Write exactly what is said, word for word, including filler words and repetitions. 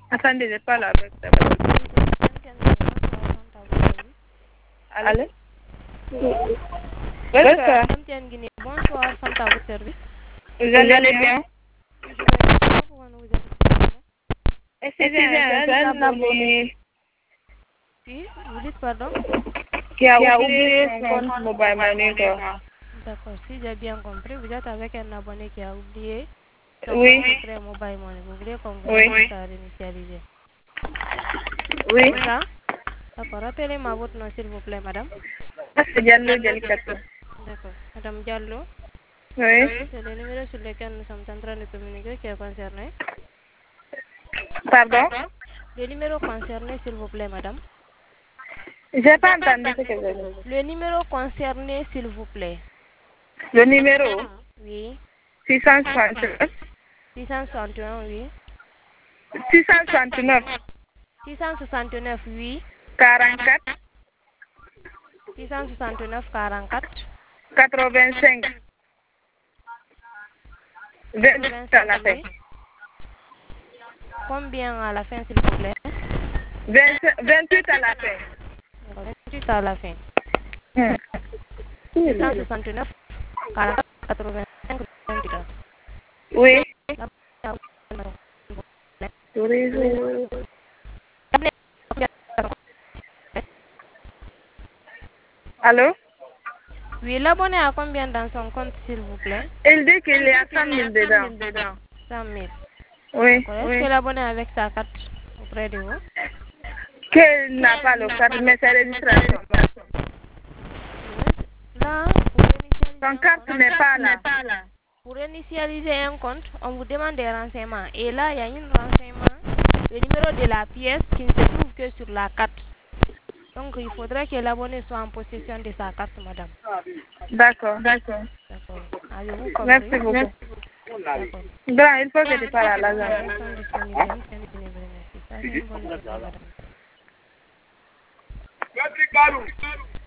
Attendez, je parle avec ta voix. Allô? Bonsoir. Bonsoir, Fanta, à votre service. Vous allez bien? Excusez-moi, c'est un abonné Oui, vous dites pardon? qui a oublié son compte Mobile Money, quoi. D'accord, si j'ai bien compris, vous êtes avec un abonné qui a oublié son Oui. compte secret Mobile Money. Vous voulez qu'on vous Oui. aide à réinitialiser? Oui. C'est ça? D'accord, rappelez-moi votre nom s'il vous plaît, madame. C'est Diallo Dialikato. D'accord. Madame Diallo, Oui. c'est le numéro sur lequel nous sommes en train de communiquer qui est concerné. Pardon? Le numéro concerné, s'il vous plaît, madame. J'ai pas entendu ce que vous avez dit. Le numéro concerné, s'il vous plaît. Le numéro Oui. six cent soixante-neuf. six cent soixante et un, oui. six cent soixante-neuf. six cent soixante-neuf, oui. quarante-quatre. six cent soixante-neuf, quarante-quatre. quatre-vingt-cinq. vingt-huit à la fin. Oui. Combien à la fin, s'il vous plaît? vingt-huit à la fin. vingt-huit à la fin. Hmm. six cent soixante-neuf, quarante-quatre, quatre-vingt-cinq, vingt-huit. Oui. Allô? Oui, l'abonné a combien dans son compte, s'il vous plaît? Il dit qu'il y a cent mille dedans. cent mille. Oui. Est-ce que l'abonné avec sa carte auprès de vous? Qu'il n'a pas le carte, mais c'est registration. Là, pour initialiser Son un carte compte, n'est pas là. pour initialiser un compte, on vous demande des renseignements. Et là, il y a un renseignement, le numéro de la pièce qui ne se trouve que sur la carte. Donc, il faudrait que l'abonné soit en possession de sa carte, madame. D'accord. D'accord. D'accord. Avez-vous compris? Merci beaucoup. D'accord. Bon, il faut que tu parles à l'agent. Les sont disponibles. Merci. Passez une bonne journée, madame.